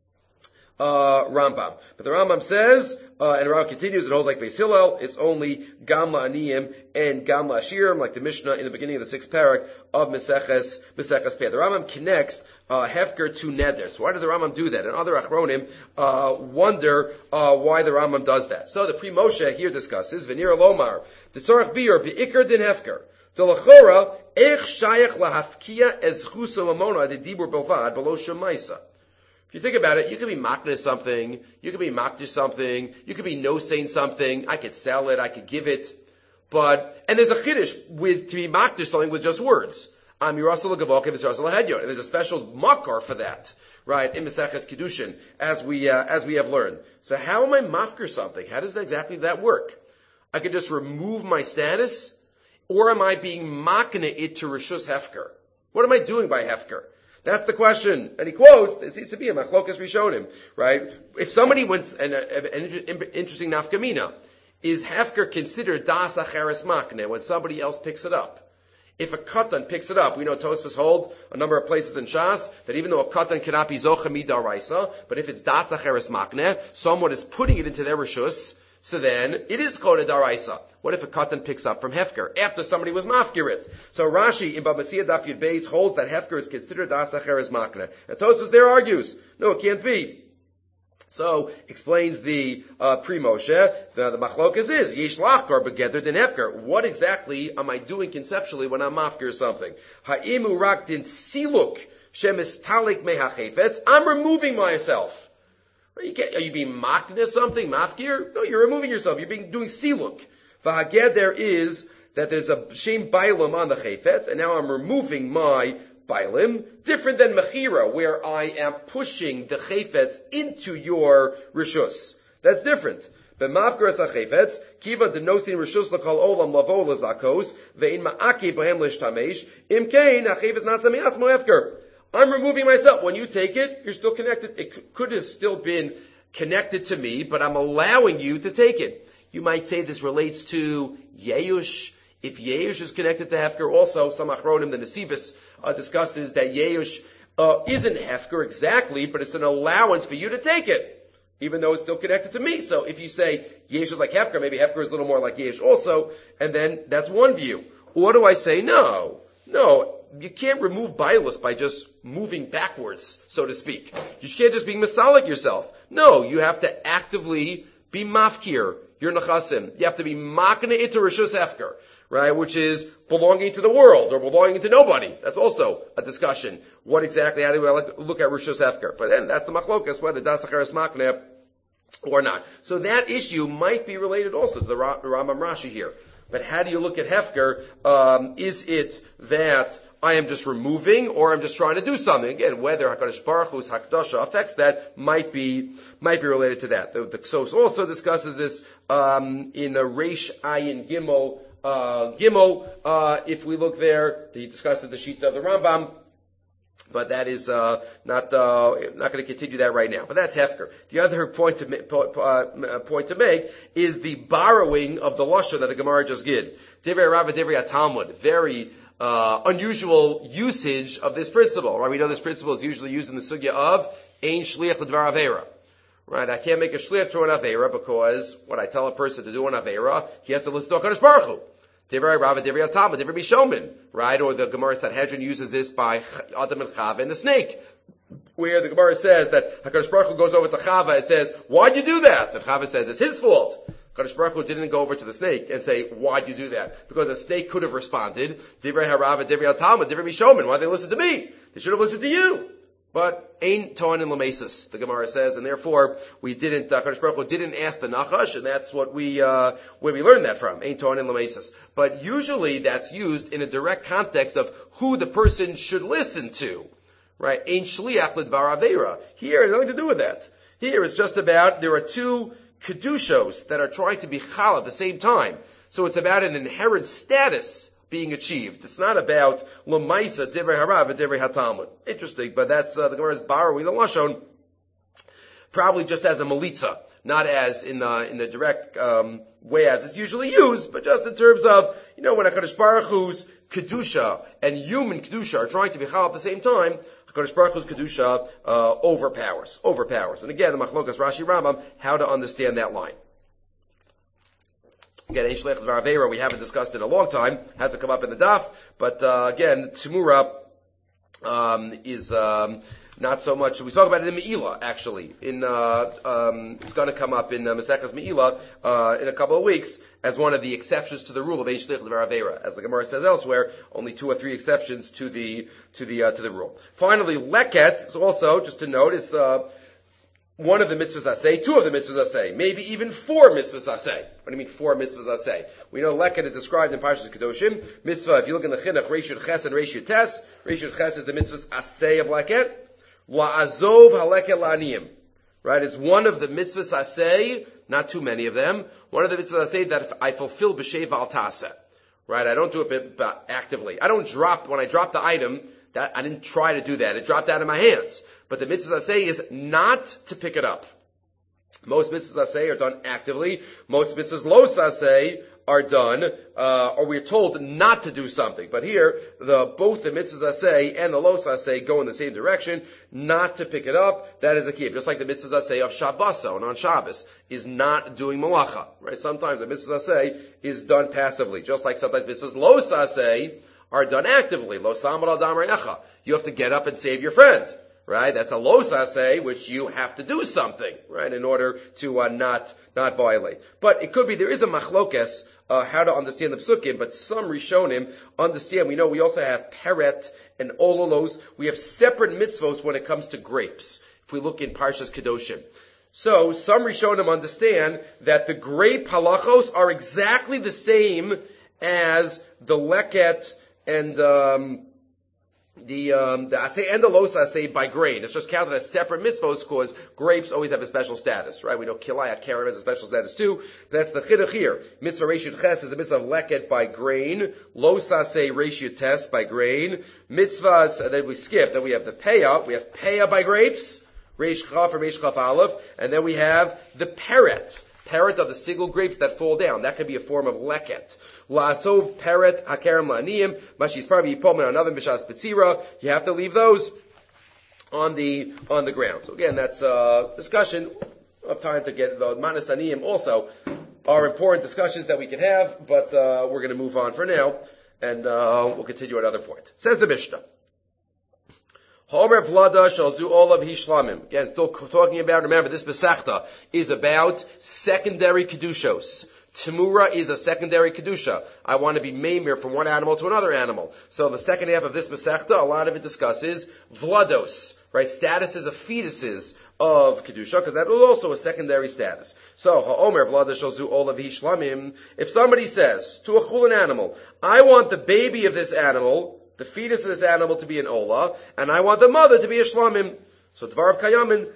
uh Rambam. But the Rambam says, uh, and Rambam continues, it holds like Beis Hillel, it's only Gamla Aniyim and Gamla Ashirim, like the Mishnah in the beginning of the sixth parak of Meseches, Meseches Peh. The Rambam connects, uh, Hefker to Neder. So why does the Rambam do that? And other Achronim, uh, wonder, uh, why the Rambam does that. So the Pri Moshe here discusses, Venir Lomar, the Tzorach Bir, Be'ikr din Hefker. The Lachora, Eich Shayach Lahafkia Ezchus Mamona, the Dibur Bovad, below Shemaisa. If you think about it, you could be makna something, you could be makdish something, you could be no saying something, I could sell it, I could give it, but, and there's a chiddush with, to be makdish something with just words. Am Yerusal Gavokim, it's Yerusal Hedyon, and there's a special makar for that, right, in Meseches Kiddushin, as we, uh, as we have learned. So how am I mafkir something? How does that exactly that work? I could just remove my status, or am I being makna it to Rishus Hefker? What am I doing by Hefker? That's the question. And he quotes, there seems to be a machlokas rishonim, right? If somebody wants, an, an interesting nafkamina, is hefker considered das acheres makne when somebody else picks it up? If a katan picks it up, we know Tosfos holds a number of places in Shas that even though a katan cannot be zocha midaraisa, but if it's das acheres makne, someone is putting it into their rishus, so then it is kol daraisa. What if a katan picks up from hefker after somebody was mafkirit? So Rashi in Bamatzia Daf Yud Beis holds that hefker is considered das acheres makne. And Tosfos there argues, no, it can't be. So explains the uh, Pri Moshe, the, the machlokas is yesh lachkar begeder din hefker. What exactly am I doing conceptually when I'm mafkir something? Ha'imu rak din siluk shemistalik mehachefetz. I'm removing myself. Are you, get, are you being mocked into something? Mafkir? No, you're removing yourself. You're being, doing siluk. V'haged there is that there's a shem bailim on the chayfetz, and now I'm removing my bailim, different than mechira, where I am pushing the chayfetz into your rishus. That's different. But mafkir es ha-chayfetz, kiva denosin rishus l'kol olam lavo l'zakos, ve'in ma'aki b'hem l'shtamesh, im kein ha-chayfetz nasa mi'atzmo efker. I'm removing myself. When you take it, you're still connected. It could have still been connected to me, but I'm allowing you to take it. You might say this relates to Yeush. If Yeush is connected to Hefker, also, some Achronim, the Nesivus, uh, discusses that Yeush uh, isn't Hefker exactly, but it's an allowance for you to take it, even though it's still connected to me. So if you say Yeush is like Hefker, maybe Hefker is a little more like Yeush also, and then that's one view. Or do I say, no, no, you can't remove Bailus by just moving backwards, so to speak. You can't just be Masalik yourself. No, you have to actively be Mafkir, your Nechasim. You have to be Makna into Rishus Hefker, right, which is belonging to the world or belonging to nobody. That's also a discussion. What exactly, how do I like to look at Rishus Hefker? But then that's the Machlokas, whether Das Acheres Makna or not. So that issue might be related also to the Rambam Rashi here. But how do you look at Hefker? Um, is it that I am just removing, or I'm just trying to do something? Again, whether HaKadosh Baruch Hu's Hakdasha affects that might be might be related to that. The, the Ksos also discusses this um, in a Reish Ayin Gimel uh, Gimel. Uh, if we look there, he discusses the Shita of the Rambam. But that is uh, not uh, not going to continue that right now. But that's Hefker. The other point to uh, point to make is the borrowing of the lashon that the Gemara just did. Divrei Rav, Divrei Talmud. Very uh, unusual usage of this principle. Right? We know this principle is usually used in the sugya of ein shliach l'dvar avera. Right? I can't make a shliach to an avera because when I tell a person to do an avera, he has to listen to HaKadosh Baruch Hu. Divrei Rava, Divrei Talmud, Divrei Bishomin, right? Or the Gemara Sanhedrin uses this by Adam and Chava and the snake, where the Gemara says that HaKadosh Baruch Hu goes over to Chava and says, why'd you do that? And Chava says, it's his fault. HaKadosh Baruch Hu didn't go over to the snake and say, why'd you do that? Because the snake could have responded, Divrei Harava, Divrei Talmud, Divrei Bishomin, why'd they listen to me? They should have listened to you. But ain't toin in lamesis, the Gemara says, and therefore we didn't. Uh, Kadosh Baruch Hu didn't ask the Nachash, and that's what we uh, where we learned that from. Ain't toin in lamesis. But usually that's used in a direct context of who the person should listen to, right? Ain't shliach l'dvar avera. Here it has nothing to do with that. Here it's just about there are two kedushos that are trying to be chal at the same time. So it's about an inherent status being achieved. It's not about l'maisa divrei harav and divrei hatalmud. Interesting, but that's uh, the Gemara's borrowing the lashon, probably just as a melitza, not as in the in the direct um, way as it's usually used, but just in terms of, you know, when HaKadosh Baruch Hu's kedusha and human kedusha are trying to be chal at the same time, HaKadosh Baruch Hu's kedusha uh, overpowers, overpowers. And again, the Machlokas Rashi Rambam, how to understand that line. Again, Ein Shleich L'Dvar Avera, we haven't discussed in a long time. Hasn't come up in the daf. But, uh, again, Tzimura, um, is, um, not so much. We spoke about it in Me'ilah, actually. In, uh, um, it's going to come up in uh, Maseches Me'ilah, uh, in a couple of weeks as one of the exceptions to the rule of Ein Shleich L'Dvar Avera. As the Gemara says elsewhere, only two or three exceptions to the, to the, uh, to the rule. Finally, Leket is also, just to note, it's, uh, one of the mitzvahs aseh, two of the mitzvahs aseh, maybe even four mitzvahs aseh. What do you mean four mitzvahs aseh? We know Leket is described in Parshas Kedoshim. Mitzvah, if you look in the Chinuch, Reishut Ches and Reishut Tes. Reishut Ches is the mitzvahs aseh of Leket. La'azov haleket la'aniyim. Right? It's one of the mitzvahs aseh, not too many of them. One of the mitzvahs aseh that I fulfill b'sheva al taseh. Right? I don't do it actively. I don't drop, when I drop the item, that I didn't try to do that. It dropped out of my hands. But the mitzvah aseh is not to pick it up. Most mitzvahs aseh are done actively. Most mitzvahs los aseh are done, uh, or we're told not to do something. But here, the both the mitzvahs aseh and the los aseh go in the same direction, not to pick it up. That is a key. Just like the mitzvahs aseh of Shabboso and on Shabbos is not doing malacha. Right? Sometimes the mitzvahs aseh is done passively. Just like sometimes mitzvahs los aseh are done actively. Lo samar adam re'echa. You have to get up and save your friend. Right? That's a los aseh, which you have to do something, right, in order to uh, not not violate. But it could be there is a machlokes uh, how to understand the psukim, but some rishonim understand. We know we also have peret and ololos. We have separate mitzvos when it comes to grapes. If we look in Parshas Kedoshim, So some Rishonim understand that the grape halachos are exactly the same as the leket and um, the um, the asay and the los asay by grain. It's just counted as separate mitzvos because grapes always have a special status, right? We know kilai karim has a special status too. But that's the chiduch here. Mitzvah reshut ches is the mitzvah of leket by grain. Los asay reshut tes by grain. Mitzvahs, and then we skip. Then we have the peah. We have peah by grapes. Reish chaf or reish chaf aleph, and then we have the peret. Peret of the single grapes that fall down. That could be a form of leket. La'asov peret hakerem la'aniyim mashis parvi yipomen anavim b'shas betzira. You have to leave those on the on the ground. So again, that's a discussion of time to get the manas aniyim. Also, are important discussions that we can have, but uh, we're going to move on for now, and uh, we'll continue at another point. Says the Mishnah. Homer Vlada Shalzu Olav Hishlamim. Again, still talking about, remember, this Besechta is about secondary Kedushos. Tamura is a secondary Kedusha. I want to be Mamir from one animal to another animal. So the second half of this Besechta, a lot of it discusses Vlados, right? Statuses of fetuses of Kedusha, because that is also a secondary status. So, Ha'omer Vlada Shalzu Olav Hishlamim. If somebody says to a chulin animal, I want the baby of this animal, the fetus of this animal to be an ola, and I want the mother to be a shlamim. So Dvarav Kayamin.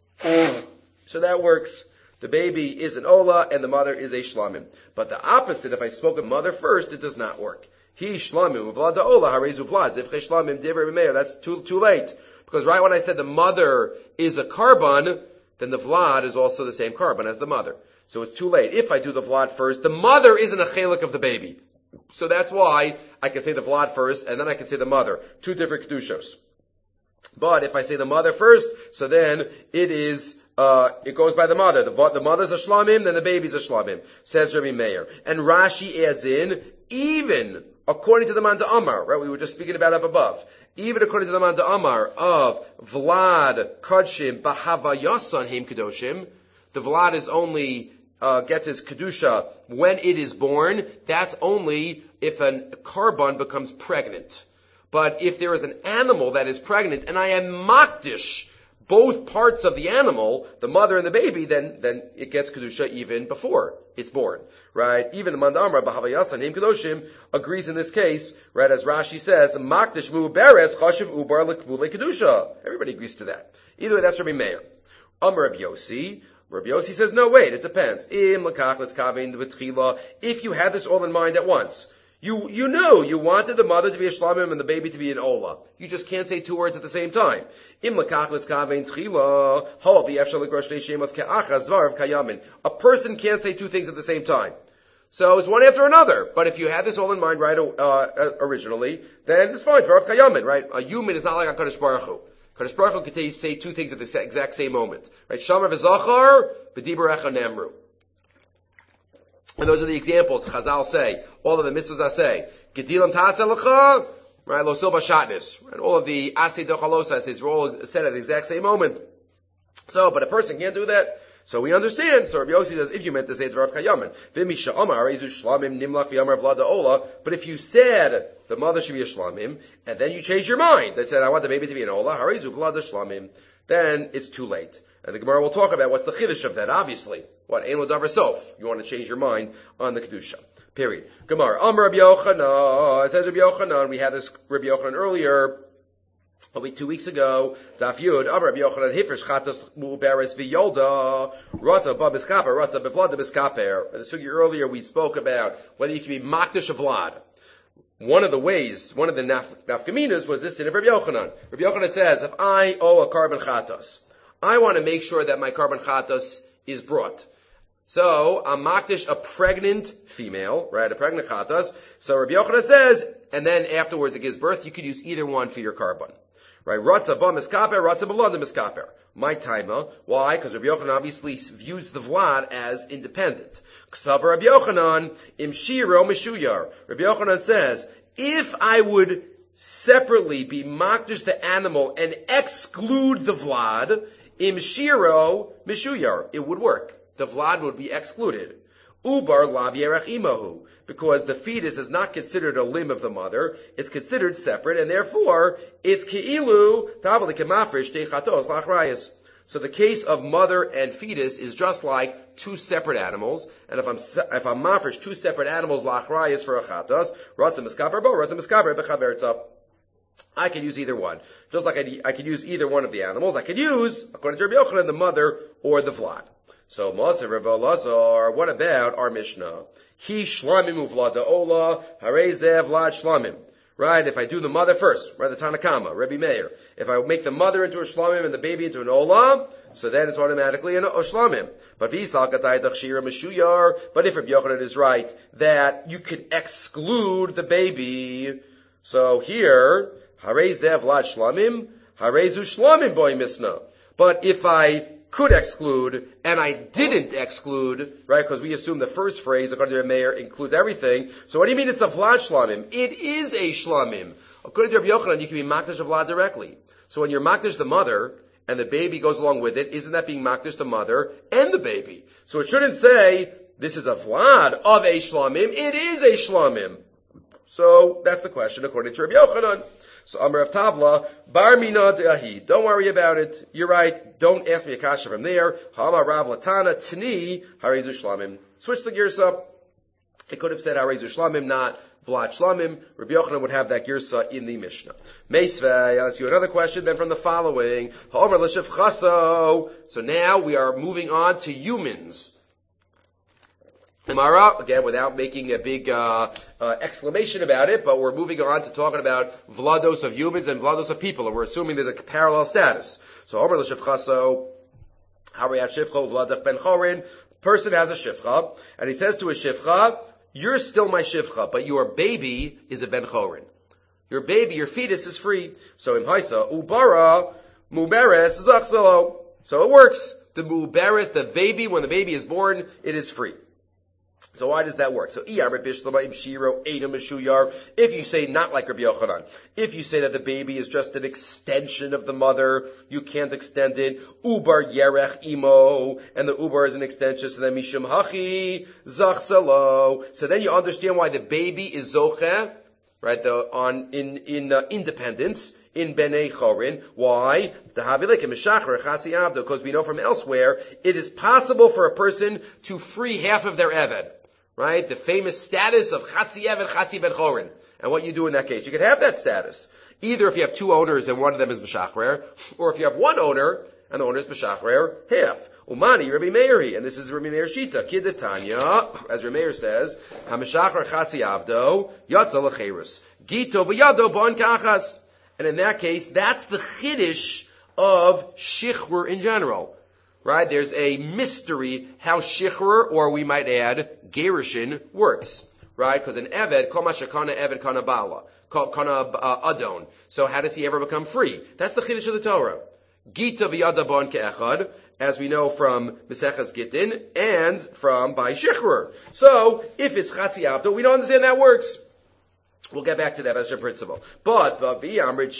So that works. The baby is an ola, and the mother is a shlamim. But the opposite, if I spoke of mother first, it does not work. He shlamim, vlad ola, harezu vlad, zivche shlamim, divrei b'meir. That's too, too late. Because right when I said the mother is a carbon, then the vlad is also the same carbon as the mother. So it's too late. If I do the vlad first, the mother isn't a chelik of the baby. So that's why I can say the Vlad first, and then I can say the mother. Two different Kedushos. But if I say the mother first, so then it is, uh, it goes by the mother. The, the mother's a shlamim, then the baby's a shlamim. Says Rabbi Meir. And Rashi adds in, even according to the Manda Amar, right, we were just speaking about up above. Even according to the Manda Amar of Vlad, Kadshim, Bahavayasan, Heim Kedoshim, the Vlad is only Uh, gets its kedusha when it is born. That's only if a carbon becomes pregnant. But if there is an animal that is pregnant and I am makdish both parts of the animal, the mother and the baby, then then it gets kedusha even before it's born, right? Even the Mandamra Bahavayasan Heim Kedoshim agrees in this case, right? As Rashi says, makdish mu beres chashiv ubar lekbule kedusha. Everybody agrees to that. Either way, that's Rabbi Meir. Amar Rabbi Yossi. Rabbi Yossi says, no, wait, it depends. If you had this all in mind at once, you you know you wanted the mother to be a shlamim and the baby to be an ola. You just can't say two words at the same time. A person can't say two things at the same time. So it's one after another. But if you had this all in mind right uh, originally, then it's fine. Dvarav kayamin, right? A human is not like a Kadosh Baruch Hu. Kadosh Baruch Hu can say two things at the exact same moment. Right? Shamar v'zachar, b'dibur echa nemru. And those are the examples Chazal say. All of the mitzvahs I say. Gedilam ta'aseh l'cha, right? Lo sil b'shatnis. Right? All of the aseh dochalosa says were all said at the exact same moment. So, but a person can't do that. So we understand. So Rabbi Yossi says, if you meant to say Dvarav Kayamin, V'mi sha'amar ezu shlamim nimlach v'yamar vlada ola. But if you said the mother should be a shlamim, and then you change your mind that said I want the baby to be an ola, harezu vlada shlamim, then it's too late. And the Gemara will talk about what's the chiddush of that. Obviously, what ein lo davar sof. You want to change your mind on the kedusha. Period. Gemara. Amar Rabbi Yochanan. It says Rabbi Yochanan. We had this Rabbi Yochanan earlier. A week, two weeks ago, Daf Yud, Amar Rabbi Yochanan, Hifresh Chatos Mu'beres V'Yolda, Rata B'Biskaper, Rata B'Vlad B'Biskaper. The sugi earlier we spoke about whether you can be Makdish of Vlad. One of the ways, one of the naf, nafkaminas was this in Rabbi Yochanan. Rabbi Yochanan says, if I owe a carbon chatos, I want to make sure that my carbon chatos is brought. So, I'm makdish a pregnant female, right, a pregnant chatos. So Rabbi Yochanan says, and then afterwards it gives birth, you could use either one for your carbon. Right, Ratza ba miskaper, Ratza b'landa miskaper. My taima. Why? Because Rabbi Yochanan obviously views the Vlad as independent. Ksavar Rabbi Yochanan, im shiro mishuyar. Rabbi Yochanan says, if I would separately be makdish the animal and exclude the Vlad, im shiro mishuyar, it would work. The Vlad would be excluded. Ubar lav yerach imahu. Because the fetus is not considered a limb of the mother, it's considered separate, and therefore, it's ke'ilu, tabali kemafrish, te chatos lachrayas. So the case of mother and fetus is just like two separate animals. And if I'm if I'm mafresh two separate animals lachrayas for a chatas, ratza miskaper bo, ratza miskaper bechaverta. I could use either one. Just like I, I could use either one of the animals. I could use, according to Rabbi Yochanan, the mother or the vlad. So, Maser Rav Elazar, what about our Mishnah? He shlamim uvlada ola, harezeh vlad shlamim. Right? If I do the mother first, right? The Tanakama, Rabbi Meir. If I make the mother into a shlamim and the baby into an ola, so then it's automatically an shlamim. But if Rabbi Yochanan is right that you could exclude the baby, so here, harezeh vlad shlamim, harezu shlamim boy misna. But if I could exclude, and I didn't exclude, right, because we assume the first phrase, according to the mayor, includes everything. So what do you mean it's a vlad shlamim? It is a shlamim. According to Rabbi Yochanan, you can be makdash a vlad directly. So when you're makdash the mother, and the baby goes along with it, isn't that being makdash the mother and the baby? So it shouldn't say, this is a vlad of a shlamim. It is a shlamim. So that's the question according to Rabbi Yochanan. So Amar of Tavla, Bar Mina De'ahi. Don't worry about it. You're right. Don't ask me a kasha from there. Hama Rav Latana Tni Harezu Shlamim. Switch the girsa. It could have said Harezu Shlamim, not Vlad Shlamim. Rabbi Yochanan would have that girsa in the Mishnah. Meisvei, I'll ask you another question then from the following. Ha'omer L'Shev Chaso. So now we are moving on to humans. Gemara, again, without making a big uh, uh, exclamation about it, but we're moving on to talking about vlados of humans and vlados of people, and we're assuming there's a parallel status. So, Omer l'shivchaso, hariyat shivcha vladach ben chorin, person has a shivcha, and he says to a shivcha, you're still my shivcha, but your baby is a ben chorin. Your baby, your fetus is free. So, im haisa, ubara, muberes, zachzalo. So it works. The muberes, the baby, when the baby is born, it is free. So why does that work? So, if you say not like Rabbi Yochanan, if you say that the baby is just an extension of the mother, you can't extend it. Ubar yerech imo, and the ubar is an extension, so then mishum hachi zachsalo. So then you understand why the baby is zoche, right? The on in in uh, independence in Bnei Chorin. Why? Because we know from elsewhere it is possible for a person to free half of their eved. Right? The famous status of Chatzi Eved, Chatzi Ben Chorin. And what you do in that case, you can have that status. Either if you have two owners and one of them is B'Shachrer, or if you have one owner and the owner is B'Shachrer, half. Umani, Rabbi Meiri, and this is Rabbi Meir Shita, Kidatanya, as Rabbi Meir says, HaMeshachrer Chatzi Avdo, Yatza L'Cherus, Gito V'Yado Bon Kachas. And in that case, that's the Chiddush of Shichur in general. Right? There's a mystery how shichur, or we might add, gerushin, works. Right? Because an eved, kol mashakana eved kana bala, kana adon. So how does he ever become free? That's the chiddush of the Torah. Gita v'yada bon ke'echad, as we know from Meseches Gittin, and from by shichur. So, if it's chatzi avdo, we don't understand that works. We'll get back to that as a principle. But, but if you hold like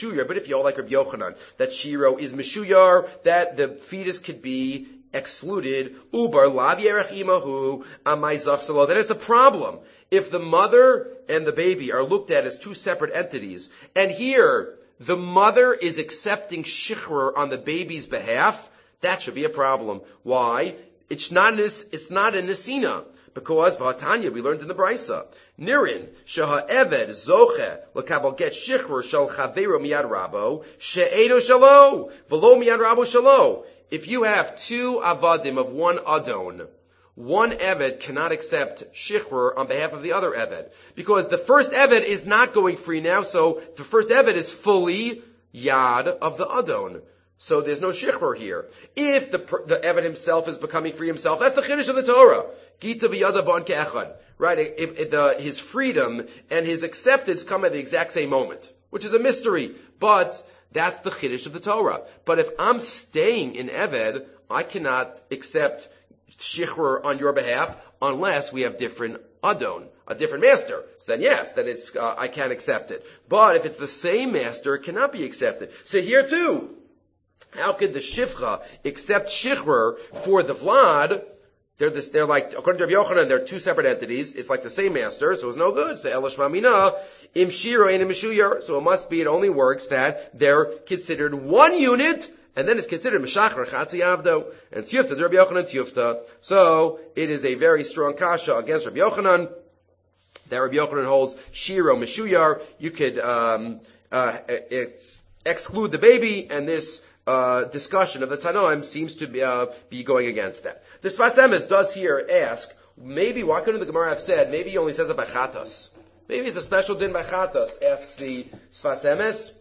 Rabbi Yochanan, that shiro is meshuyar, that the fetus could be excluded, ubar lav yerech imahu, amai zachsalo, then it's a problem. If the mother and the baby are looked at as two separate entities, and here, the mother is accepting shichur on the baby's behalf, that should be a problem. Why? It's not, it's not a nesina. Because v'hatanya, we learned in the Brisa, Nirin sheha eved zoche lekabel get shichur shel chaveiro miyad rabo she'edo shalo v'lo miyad rabo shalo. If you have two avadim of one adon, one eved cannot accept shichur on behalf of the other eved, because the first eved is not going free now. So the first eved is fully yad of the adon. So there's no shichur here. If the the eved himself is becoming free himself, that's the chiddush of the Torah. Gita v'yada bon ke'echad. Right? If, if the, his freedom and his acceptance come at the exact same moment, which is a mystery, but that's the chiddush of the Torah. But if I'm staying in eved, I cannot accept shichur on your behalf unless we have different adon, a different master. So then yes, then it's uh, I can't accept it. But if it's the same master, it cannot be accepted. So here too, how could the shivcha accept shichur for the vlad? They're this, they're like, according to Rabbi Yochanan, they're two separate entities. It's like the same master, so it's no good. So Elash Mamina, Im Shiro and Im Meshuyar. So it must be, it only works that they're considered one unit and then it's considered Meshachar Chatzi Avdo, and Tiyufta, Rabbi Yochanan Tiyufta. So, it is a very strong kasha against Rabbi Yochanan, that Rabbi Yochanan holds Shiro Meshuyar. You could um, uh, ex- exclude the baby, and this uh, discussion of the Tanoim seems to be, uh, be going against that. The Sfas Emes does here ask, maybe, why couldn't the Gemara have said, maybe he only says it by Chatas? Maybe it's a special din by Chatas, asks the Sfas Emes.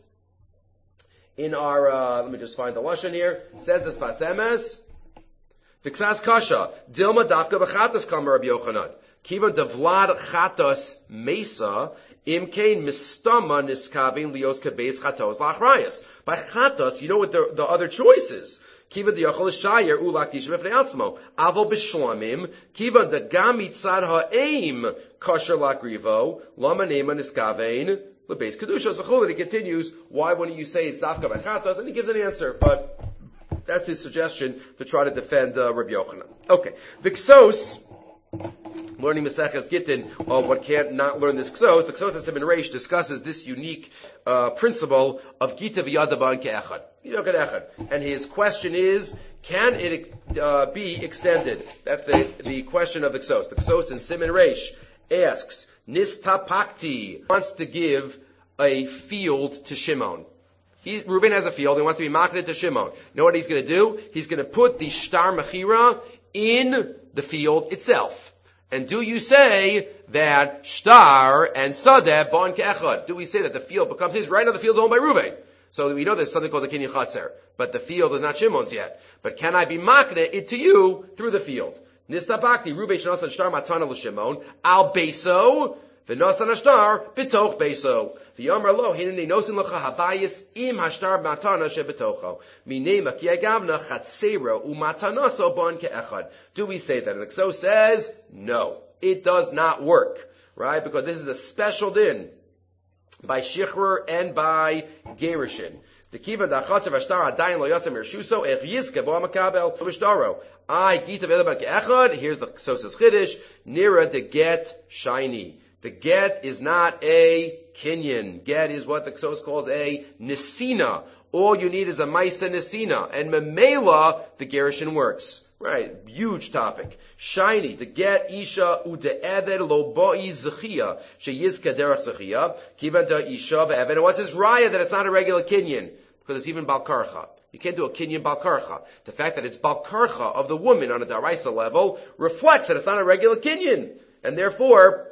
In our, uh, let me just find the Lashon here, says the Sfas Emes, V'ksas kasha, Dilma dafka b'chatas kama Rabbi Yochanan. Kiva devlad chatas mesa, imkein mistama niskavin lios kabeis chatos lachrayas. By chatas, you know what the, the other choice is. Kiva diyachol shayer ulak tisha b'fnei atzmo. Avo b'shlamim, kiva da gam mitzad ha'eim kasher lakrivo, lama nema niskavein, lebeis kedushas v'chol. He continues, why wouldn't you say it's dafka by chatas? And he gives an answer, but that's his suggestion to try to defend uh, Rabbi Yochanan. Okay. The Ksos, learning Maseches Gittin, uh, one can't not learn this Ksos. The Ksos HaSiman Reish discusses this unique uh, principle of Gita v'yada and ke'echad. Echad. And his question is, can it uh, be extended? That's the, the question of the Ksos. The Ksos in Siman Reish asks, Nistapakti wants to give a field to Shimon. He, Reuben has a field, he wants to be marketed to Shimon. You know what he's going to do? He's going to put the shtar mechira in the field itself. And do you say that shtar and sadeh bon ke'echad? Do we say that the field becomes his? Right now the field is owned by Reuben. So we know there's something called the kinyan chatzer. But the field is not Shimon's yet. But can I be marketed it to you through the field? Nistabakti, Reuben shnasan shtar matana l'Shimon, al beso, v'nasan ashtar, bitoch beso. V'yamar lo, hineni nosin l'cha habayis im hashtar matana shebetocho. Minema ki agavna chatzera umatanaso bon ke'echad. Do we say that? And the Ksos says, no. It does not work. Right? Because this is a special din by Shichur and by Gerushin. The kiva da'chatzer v'ashtar adayin lo yatzem yershuso ech yizke bo makabel v'shtaro. I gita v'elaba ke'echad. Here's the Ksos' chiddush. Nira de get shiny. The get is not a kinyan. Get is what the Ksos calls a nisina. All you need is a maisa nisina. And memela, the Gerushin works. Right, huge topic. Shiny, the get isha ude'eved lo bo'i zechia, sheyizka derech zechia, kivan da isha ve'eved. And what's his raya that it's not a regular kinyan? Because it's even balkarcha. You can't do a kinyan balkarcha. The fact that it's balkarcha of the woman on a daraisa level reflects that it's not a regular kinyan. And therefore,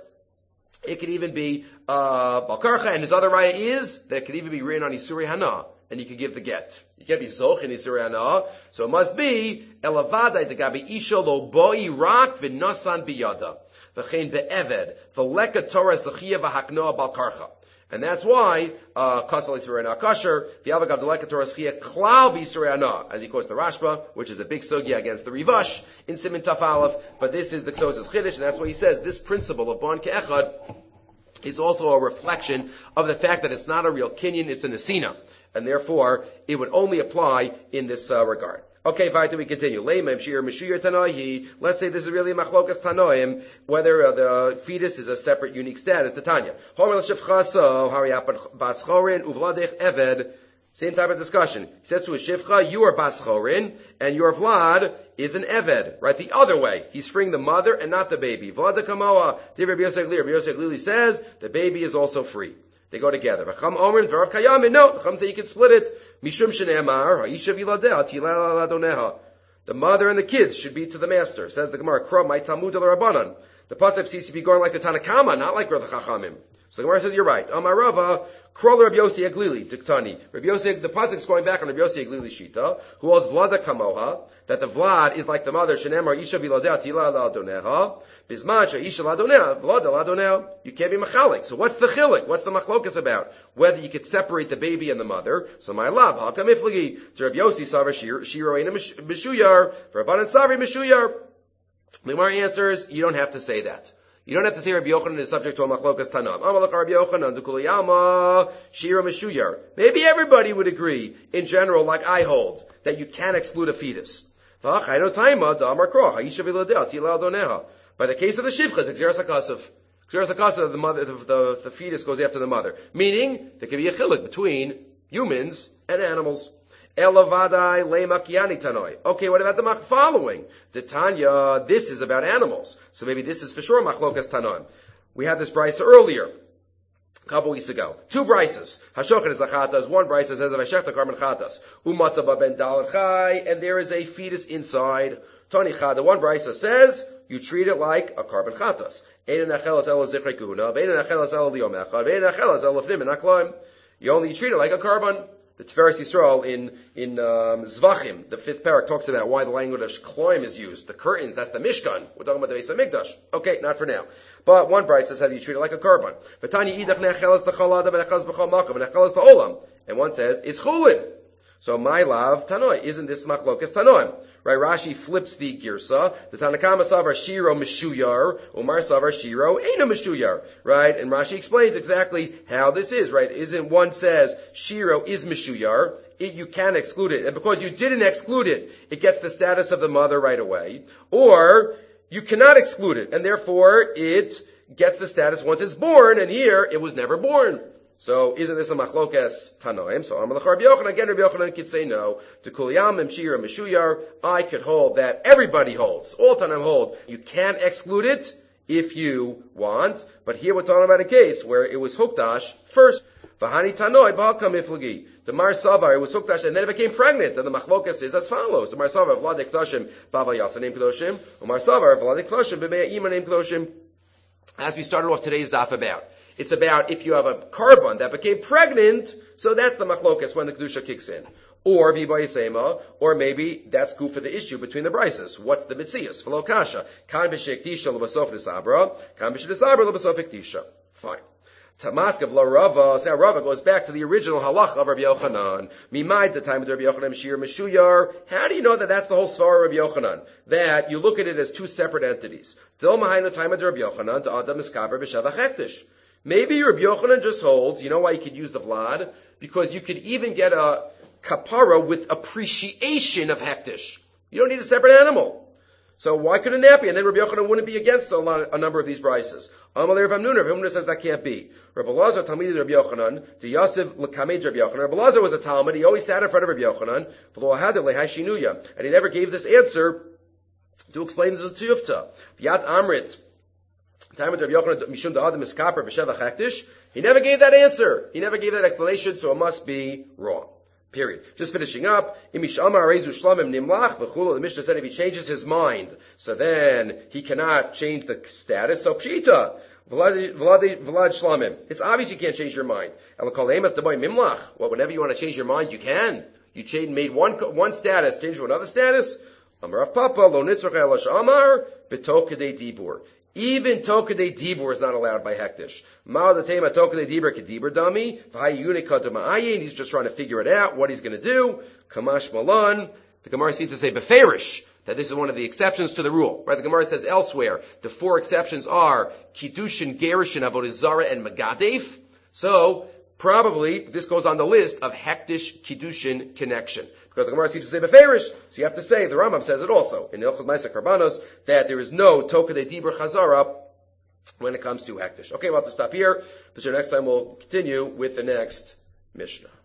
it could even be uh balkarcha, and his other raya is that it could even be written on Isurei Hana, and you could give the get. You can't be zoch in Isurei Hana, so it must be elavadai degabi isha lo boi rak v'nasan biyada v'chein be'eved v'leka torah zechia v'haknoa balkarcha. And that's why uh kasal Isurei Hana kasher v'yavagav deleka torah zechia klal b'Isurei Hana, as he quotes the Rashba, which is a big sugya against the Rivash in Siman Taf Aleph. But this is the Ksos' chiddush, and that's why he says this principle of bon ke'echad is also a reflection of the fact that it's not a real kinyan, it's a nesina. And therefore, it would only apply in this uh, regard. Okay, fine, we continue. Let's say this is really machlokas tanoim, whether uh, the fetus is a separate, unique status to Tanya. Same type of discussion. He says to a shivcha, you are bas chorin, and your vlad is an eved. Right, the other way. He's freeing the mother and not the baby. Vlad kamoa. Rabbi Yosef Glili says the baby is also free. They go together. V'cham omer and v'rav kayam. No, the chum say you can split it. Mishum shene'amar ha'isha v'ladeh tilal adoneha. The mother and the kids should be to the master. Says the Gemara, Kro my Talmud al Rabbanan. The pasuk seems to be going like the Tanakama, not like Rav Chachamim. So the Gemara says you're right. Amar Rava, Kro Rabbi Yossi Aglili diktani. Rabbi Yossi, the pasuk is going back on Rabbi Yossi Aglili shita, who holds Vlada kamoha, that the Vlad is like the mother. Shene'amar isha v'ladeh tilal adoneha. Bisman she'isha ladoneha, Vlada ladoneha. You can't be machalik. So what's the chilik? What's the machlokas about? Whether you could separate the baby and the mother. So my love, hakam ifligi. To Rabbi Yossi savar shiro ena mishuyar, for Rabbanan savri mishuyar. The Gemara answers, you don't have to say that. You don't have to say Rabbi Yochanan is subject to a machlokas tanam. Amalek Rabbi Yochanan dukuliyama shira mishuyar. Maybe everybody would agree, in general, like I hold, that you can exclude a fetus. By the case of the shivcha, it's Xeris HaKasav. Xeris HaKasav, the mother, the, the, the fetus goes after the mother. Meaning, there can be a chilik between humans and animals. Elavadai lemakiani tanoi. Okay, what about the mach following? The Tanya, this is about animals. So maybe this is for sure machlokas tanoim. We had this brisa earlier, a couple weeks ago. Two brises. Hashochet is achatas. One brisa says of Hashechta karban chatas. Umatzaba ben dalet chai, and there is a fetus inside. Tani chada. One brisa says you treat it like a karban chatas. Ein nachelas ela zichrei kuhuna. Ein nachelas ela liyom echad. Ein nachelas ela fnim and akloim. You only treat it like a karban. The Tiferes Yisrael in in um, Zvachim, the fifth parak, talks about why the language of kloim is used. The curtains, that's the Mishkan. We're talking about the Beis HaMikdash. Okay, not for now. But one bright says how do you treat it like a karban? And one says it's chulin. So my love tanoi, isn't this machlokas tanoim? Right? Rashi flips the girsa. The Tanakama savar shiro mishuyar, Umar savar shiro eina mishuyar. Right? And Rashi explains exactly how this is. Right? Isn't one says shiro is mishuyar? It, you can exclude it, and because you didn't exclude it, it gets the status of the mother right away. Or you cannot exclude it, and therefore it gets the status once it's born. And here it was never born. So, isn't this a machlokas tanoim? So, Amalach Rabbi Yochanan, again, Rabbi Yochanan could say no. To kuliyam, mshir, mishuyar, I could hold that everybody holds. All tanoim hold. You can exclude it if you want, but here we're talking about a case where it was hukdash first. V'hani tanoi, b'halkam iflagi. The Mar Savar, it was hukdash, and then it became pregnant. And the machlokas is as follows. The Mar Savar, v'ladek kloshim, bava yasa name kloshim. The Mar Savar, v'ladek kloshim, b'meya ima name kloshim. As we started off today's daf about. It's about if you have a carbon that became pregnant, so that's the machlokas when the kedusha kicks in. Or v'bayisema, or maybe that's good for the issue between the brises. What's the mitzias? V'lo kasha. Kan b'shek tisha l'basof nisabra, kan b'shek nisabra l'basof iktisha. Fine. Tamaskav la Rava, so now Rava goes back to the original halach of Rabbi Yochanan. Mimai the time of Rabbi Yochanan Shir Meshuyar. How do you know that that's the whole svara of Rabbi Yochanan? That you look at it as two separate entities. Dil Mahai the time of Rabbi Yochanan to Adam Miskaber b'Shavach Hektish. Maybe Rabbi Yochanan just holds, you know why you could use the vlad? Because you could even get a kapara with appreciation of hektish. You don't need a separate animal. So why couldn't that be? And then Rabbi Yochanan wouldn't be against a, lot, a number of these brises. Amalei Rav Hamnuna, Rav Hamnuna says that can't be. Rabbi Lazar, Talmid Rabbi Yochanan, the Yosef l'kamed Rabbi Yochanan. Rabbi Lazar was a Talmud. He always sat in front of Rabbi Yochanan. And he never gave this answer to explain the Tiyufta. Yat Amrit. He never gave that answer. He never gave that explanation, so it must be wrong. Period. Just finishing up. The Mishnah said if he changes his mind, so then he cannot change the status. So pshita. Vlad shlamim. It's obvious you can't change your mind. Well, whenever you want to change your mind, you can. You change, made one, one status, change to another status. Amar Papa, lo nitzrach elash amar, betokadei dibur. Even Tokadei Dibur is not allowed by Hektish. Ma'al the Tema Tokadei Dibur Kedibur Dami, V'hayunika Duma'ayin, he's just trying to figure it out, what he's going to do. Kamash Malan, the Gemara seems to say Beferish, that this is one of the exceptions to the rule. Right? The Gemara says elsewhere, the four exceptions are Kiddushin, Gerushin, Avodah Zarah, and Megadef. So, probably, this goes on the list of Hektish Kiddushin connection. Because the Gemara seems to say Beferish, so you have to say, the Rambam says it also, in Ilchot Ma'aser Karbanos, that there is no Tokadei Dibur Chazara when it comes to Hektish. Okay, we'll have to stop here, but next time we'll continue with the next Mishnah.